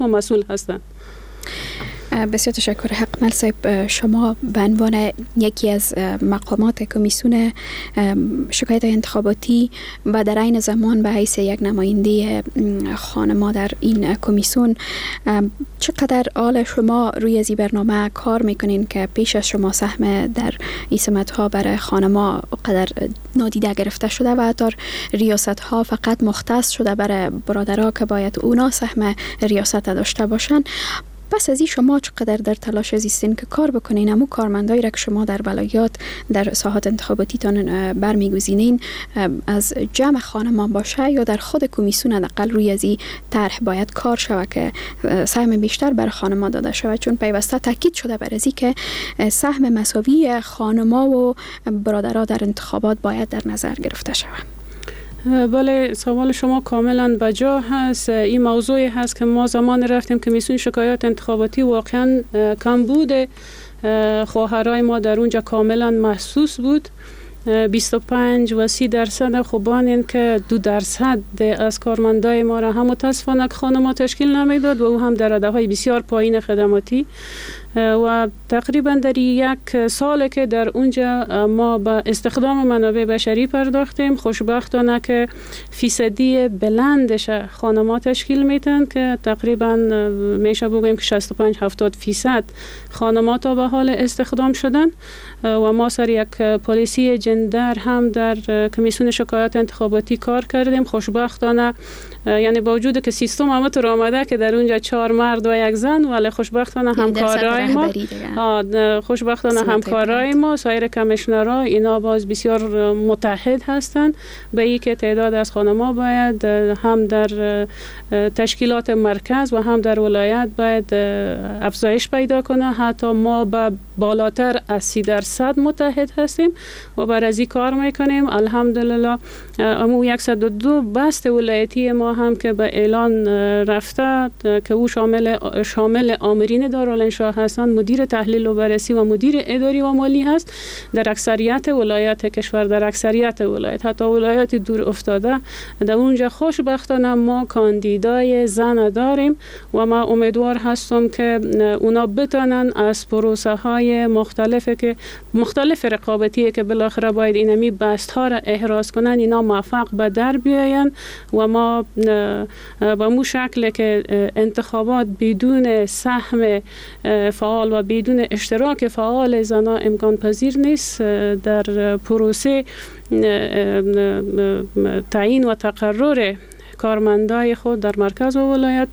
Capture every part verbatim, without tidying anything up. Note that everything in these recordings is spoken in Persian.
و مسئول هستند. بسیار تشکر. حق مل صاحب، شما به عنوان یکی از مقامات کمیسیون شکایت انتخاباتی و در عین زمان به حیث یک نماینده خانما در این کمیسیون، چقدر آل شما روی از این برنامه کار میکنین که پیش از شما سهم در این سمت‌ها برای خانما قدر نادیده گرفته شده و حتی ریاست ها فقط مختص شده برای برادرها که باید اونا سهم ریاست داشته باشن؟ پس از این شما چقدر در تلاش هستین که کار بکنین همون کارمندایی را که شما در ولایات در ساحات انتخاباتیتان برمیگزینین از جمع خانمان باشه یا در خود کمیسیون حداقل روی از این طرح باید کار شود که سهم بیشتر بر خانما داده شود، چون پیوسته تاکید شده بر ازی که سهم مساوی خانما و برادرها در انتخابات باید در نظر گرفته شود. بله، سوال شما کاملا بجا هست. این موضوعی هست که ما زمان رفتیم کمیسیون شکایات انتخاباتی واقعا کم بوده، خواهرای ما در اونجا کاملا محسوس بود. بیست و پنج و سی درصد خوبان این که دو درصد از کارمندای ما را هم متاسفانه خانما تشکیل نمیداد و او هم در رده بسیار پایین خدماتی و تقریبا در یک سال که در اونجا ما به استخدام منابع بشری پرداختیم، خوشبختانه که فیصدی بلندش خانما تشکیل میتن که تقریبا میشه بگویم که شصت و پنج هفتاد فیصد خانما تا به حال استخدام شدن و ما سر یک پالیسی جندر هم در کمیسیون شکایات انتخاباتی کار کردیم. خوشبختانه یعنی با وجود که سیستم همه آمده که در اونجا چهار مرد و یک زن، ولی خوشبختانه همکارای ما خوشبختانه همکارای ما سایر کمیشنرها اینا باز بسیار متحد هستند به این که تعداد از خانما باید هم در تشکیلات مرکز و هم در ولایت باید افزایش پیدا کنه. حتی ما به بالاتر از سی درصد متحد هستیم و بر از این کار میکنیم. الحمدلله امو صد و دو بست ولایتی ما هم که به اعلان رفته که او شامل شامل آمرین دارالانشا هستند، مدیر تحلیل و بررسی و مدیر اداری و مالی هست در اکثریت ولایت کشور، در اکثریت ولایت حتی ولایت دور افتاده در اونجا خوشبختانه ما کاندیدای زن داریم و ما امیدوار هستم که اونا بتونن از پروسه های مختلفی که مختلف رقابتی که بالاخره باید اینمی بست ها را احراز کنن اینا موفق به در بیاین و ما با مو شکل که انتخابات بدون سهم فعال و بدون اشتراک فعال زنان امکان پذیر نیست. در پروسه تعیین و تقرر کارمندای خود در مرکز و ولایت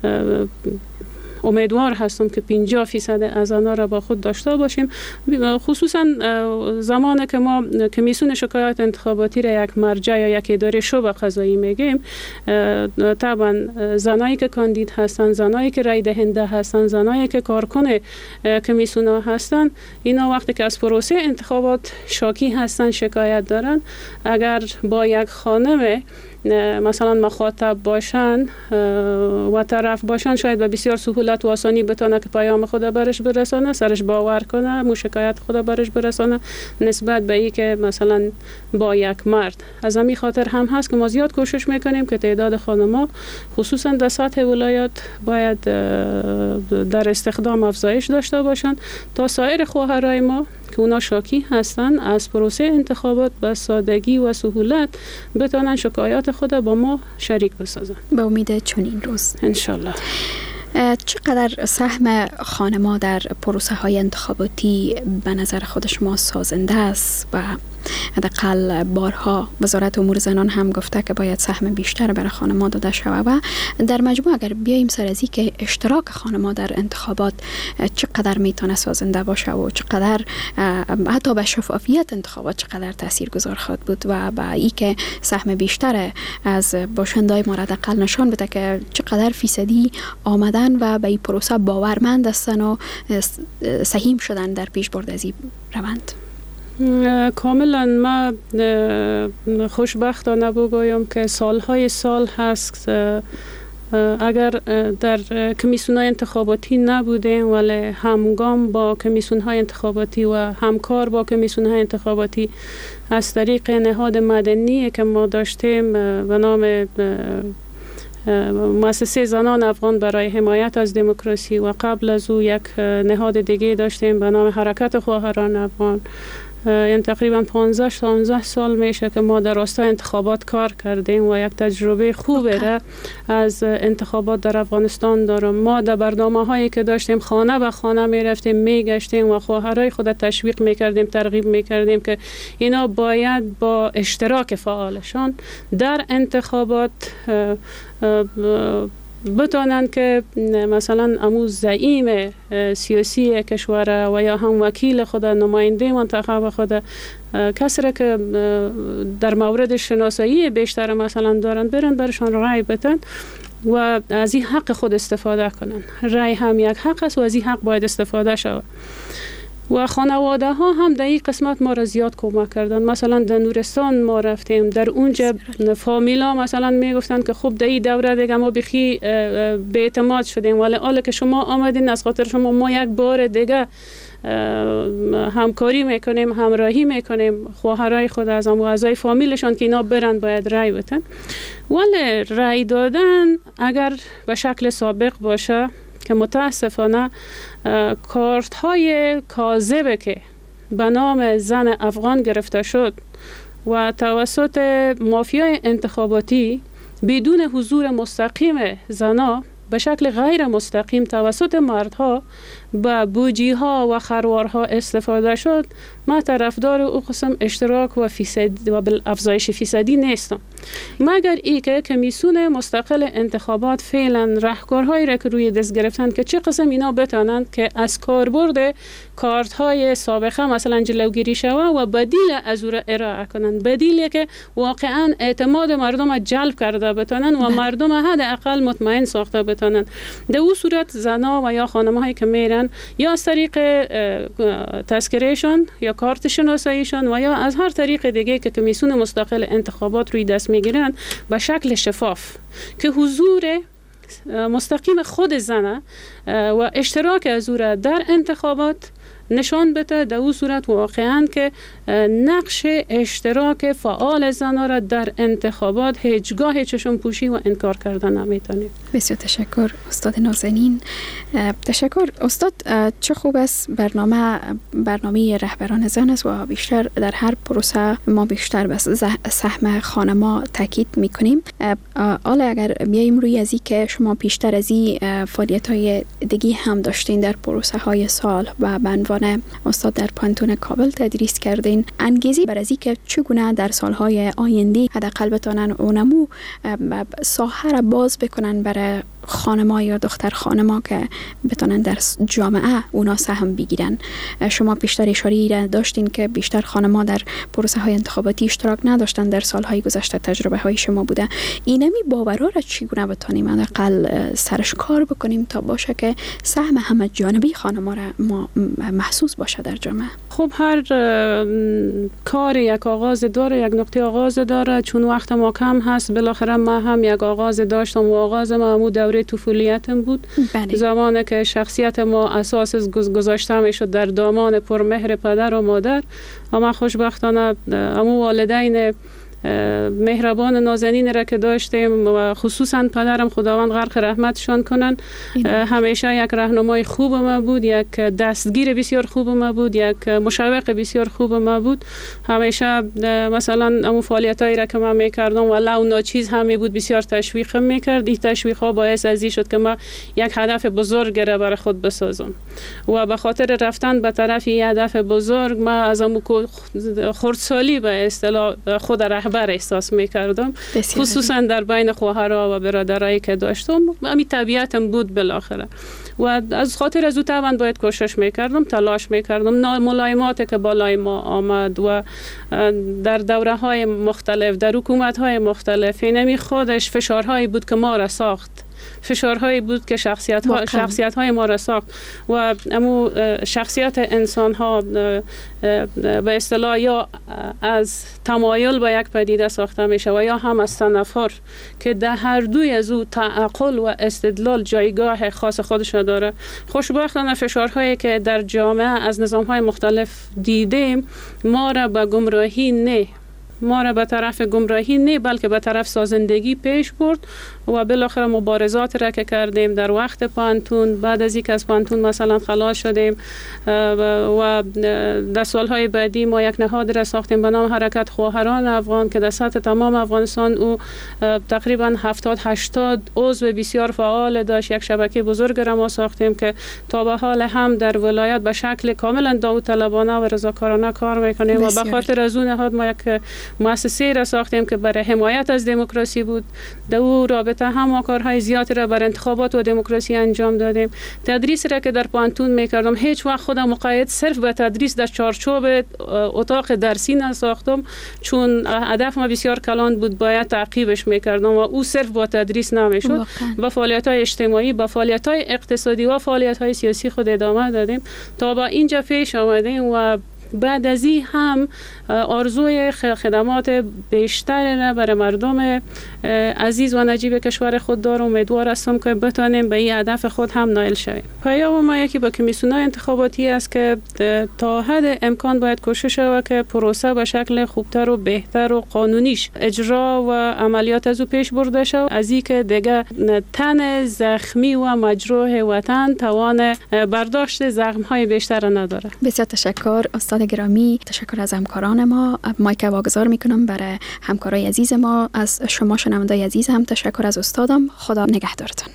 امیدوار هستم که پنجاه فیصد از آنها را با خود داشته باشیم. خصوصا زمانی که ما کمیسیون شکایات انتخاباتی را یک مرجع یا یک اداره شبه قضایی میگیم، طبعا زنایی که کاندید هستند، زنایی که رای دهنده هستند، زنایی که کارکن کمیسیون ها هستند، اینا وقتی که از پروسه انتخابات شاکی هستند، شکایت دارن، اگر با یک خانم مثلا مخاطب باشن و طرف باشن شاید به بسیار سهولت و آسانی بتونه که پیام خود برش برسانه، سرش باور کنه، مو شکایت خود برش برسانه نسبت به این که مثلا با یک مرد. از همین خاطر هم هست که ما زیاد کوشش میکنیم که تعداد خانم‌ها خصوصا در سطح ولایات باید در استخدام افزایش داشته باشن تا سایر خواهرای ما که اونا شاکی هستن از پروسه انتخابات به سادگی و سهولت بتونن شکایات خود با ما شریک بسازن. به امید چنین روز انشالله. چقدر سهم خانما در پروسه های انتخاباتی به نظر خود شما سازنده است و حداقل بارها وزارت امور زنان هم گفته که باید سهم بیشتر برای خانما داده شود و در مجموع اگر بیاییم سر از این که اشتراک خانما در انتخابات چقدر میتونه سازنده باشه و چقدر حتی به شفافیت انتخابات چقدر تاثیرگذار خواهد بود و به این که سهم بیشتر از باشندای ما حداقل نشان بده که چقدر فیصدی آمدن و به این پروسه باورمند هستن و سهیم شدن در پیش برد از این روند. کاملا ما خوشبختانه بگویم که سالهای سال هست اگر در کمیسیون های انتخاباتی نبودیم ولی همگام با کمیسیون های انتخاباتی و همکار با کمیسیون های انتخاباتی از طریق نهاد مدنی که ما داشتیم به نام مؤسسه زنان افغان برای حمایت از دموکراسی و قبل از او یک نهاد دیگه داشتیم به نام حرکت خواهران افغان. این تقریبا پانزده شانزده سال میشه که ما در راستای انتخابات کار کردیم و یک تجربه خوبه را از انتخابات در افغانستان دارم. ما در برنامه هایی که داشتیم خانه به خانه میرفتیم، میگشتیم و خواهرای خود تشویق میکردیم، ترغیب میکردیم که اینا باید با اشتراک فعالشان در انتخابات بتانند که مثلا امو زعیم سیاسی کشور و یا هم وکیل خود، نماینده منتخب خود، کسی را که در مورد شناسایی بیشتر مثلا دارند برن برشان رای بتن و از این حق خود استفاده کنن. رای هم یک حق است و از این حق باید استفاده شود. و خانواده ها هم در این قسمت ما را زیاد کمک کردن. مثلا در نورستان ما رفتیم، در اونجا فامیلا مثلا میگفتن که خب در این دوره دیگه ما بخی به اعتماد شدیم، ولی حالا که شما آمدین از خاطر شما ما یک بار دیگه همکاری میکنیم، همراهی میکنیم خواهرای خود از هم و اعضای فامیلشان که اینا برن باید رای بتن. ولی رای دادن اگر به شکل سابق باشه که متاسفانه کارت های کاذبه که به نام زن افغان گرفته شد و توسط مافیای انتخاباتی بدون حضور مستقیم زنا به شکل غیر مستقیم توسط مردها با بوجی ها و خروارها استفاده شد، ما طرفدار او قسم اشتراک و فیصد و بالافزایش فیصدی نیستم، مگر ای که کمیسیون مستقل انتخابات فعلا راهکارهایی را که روی دست گرفتن که چه قسم اینا بتانند که از کاربرد کارت های سابقه مثلا جلوگیری شود و بدیل از او را ارائه کنند، بدیلی که واقعا اعتماد مردم را جلب کرده بتانند و مردم حداقل مطمئن ساخته بتانند. در او صورت زنا و یا خانم هایی که میرن یا از طریق تذکرهشان یا کارت شناساییشان و یا از هر طریق دیگه که کمیسیون مستقل انتخابات روی دست میگیرن به شکل شفاف که حضور مستقیم خود زنه و اشتراک از او را در انتخابات نشان بده، در اون صورت واقعا که نقش اشتراک فعال زنها را در انتخابات هیچگاه چشم پوشی و انکار کردن نمیتونه. بسیار تشکر استاد نازنین. تشکر استاد. چه خوب است برنامه برنامه رهبران زن است و بیشتر در هر پروسه ما بیشتر به سهم خانم‌ها تاکید میکنیم. حالا اگر بیایم روی از این که شما بیشتر از این فعالیت‌های دیگه هم داشتین در پروسه های سال و به عنوان استاد در پانتون کابل تدریس کردین، انگیزه بر از اینکه چگونه در سالهای آینده حداقل بتونن اونمو ساحه را باز بکنن برای خانم‌ها یا دختر خانم‌ها که بتونن در جامعه اونا سهم بگیرن. شما بیشتر اشاره را داشتین که بیشتر خانم‌ها در پروسه های انتخاباتی اشتراک نداشتن، در سالهای گذشته تجربه های شما بوده. اینمی باورا را چگونه بتونیم حداقل سرش کار بکنیم تا باشه که سهم همه جانبی خانم‌ها را ما محسوس باشه در جامعه؟ خب هر کار یک آغاز داره، یک نقطه آغاز داره. چون وقت ما کم هست، بالاخره ما هم یک آغاز داشتم و آغاز ما همون دوره طفولیتم بود. بله. زمانی که شخصیت ما اساس گذاشته می شد در دامان پرمهر پدر و مادر. اما خوشبختانه همون والدین مهربان نازنین را که داشتیم و خصوصا پدرم خداوند غرق رحمتشان کنن، همیشه یک راهنمای خوب ما بود، یک دستگیر بسیار خوب ما بود، یک مشوق بسیار خوب ما بود. همیشه مثلا اون فعالیتایی را که من میکردم و لو ناچیز هم می بود بسیار تشویقم میکرد. این تشویق ها باعث از این شد که ما یک هدف بزرگ را برای خود بسازم و به خاطر رفتن به طرف این هدف بزرگ ما از اون خردسالی به اصطلاح خود رهبر احساس میکردم، خصوصا در بین خواهرها و برادرایی که داشتم. همین طبیعتم بود بالاخره و از خاطر از او طبعا باید کوشش میکردم، تلاش میکردم. ملایماتی که بالای ما آمد و در دوره های مختلف در حکومت های مختلف، اینمی خودش فشارهایی بود که ما را ساخت، فشارهایی بود که شخصیت ها شخصیت های ما را ساخت و امو شخصیت انسان ها به اصطلاح یا از تمایل به یک پدیده ساخته میشه و یا هم از تنفر که در هر دوی از او تعقل و استدلال جایگاه خاص خودش داره. خوشبختانه فشارهایی که در جامعه از نظام های مختلف دیدیم ما را به گمراهی نه ما را به طرف گمراهی نه بلکه به طرف سازندگی پیش برد و بالاخره مبارزات را که کردیم در وقت پانتون، بعد از اینکه از پانتون مثلا خلاص شدیم و در سالهای بعدی ما یک نهاد را ساختیم به نام حرکت خواهران افغان که در سطح تمام افغانستان او تقریبا هفتاد هشتاد عضو بسیار فعال داشت. یک شبکه بزرگ را ما ساختیم که تا به حال هم در ولایت به شکل کاملا داوطلبانه و رضاکارانه کار میکنیم و به خاطر از اون نهاد ما یک مؤسسه را ساختیم که برای حمایت از دموکراسی بود. در او رابطه هم ما کارهای زیادی را بر انتخابات و دموکراسی انجام دادیم. تدریس را که در پانتون میکردم هیچ وقت خودم مقید صرف به تدریس در چارچوب اتاق درسی نساختم، چون هدف ما بسیار کلان بود، باید تعقیبش میکردم و او صرف با تدریس نمیشد. با فعالیت‌های اجتماعی، با فعالیت‌های اقتصادی و فعالیت‌های سیاسی خود ادامه دادیم تا با اینجا پیش آمدیم و بعد از این هم آرزوی خدمات بیشتر برای مردم عزیز و نجیب کشور خود دارم. امیدوار هستم که بتانیم به این هدف خود هم نائل شویم. پیام ما یکی با کمیسیون‌های انتخاباتی است که تا حد امکان باید کوشش شود که پروسه به شکل خوبتر و بهتر و قانونیش اجرا و عملیات از او پیش برده شود، از این که دیگه تن زخمی و مجروح وطن توان برداشت زخم‌های بیشتر نداره. بسیار تشکر استاد گرامی، تشکر از همکاران ما. مایک واگذار میکنم برای همکارای عزیز ما. از شما شنوندای عزیز هم تشکر از استادم. خدا نگهدارتون.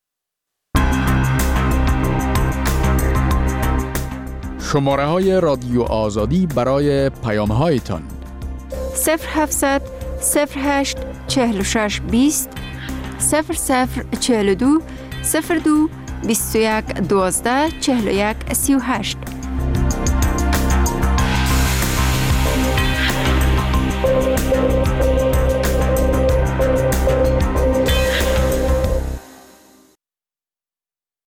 شماره های رادیو آزادی برای پیام هایتان صفر هفتصد صفر هشت چهل و شش بیست صفر صفر چهل و دو صفر دو بیست و یک دوازده چهل و یک سی و هشت.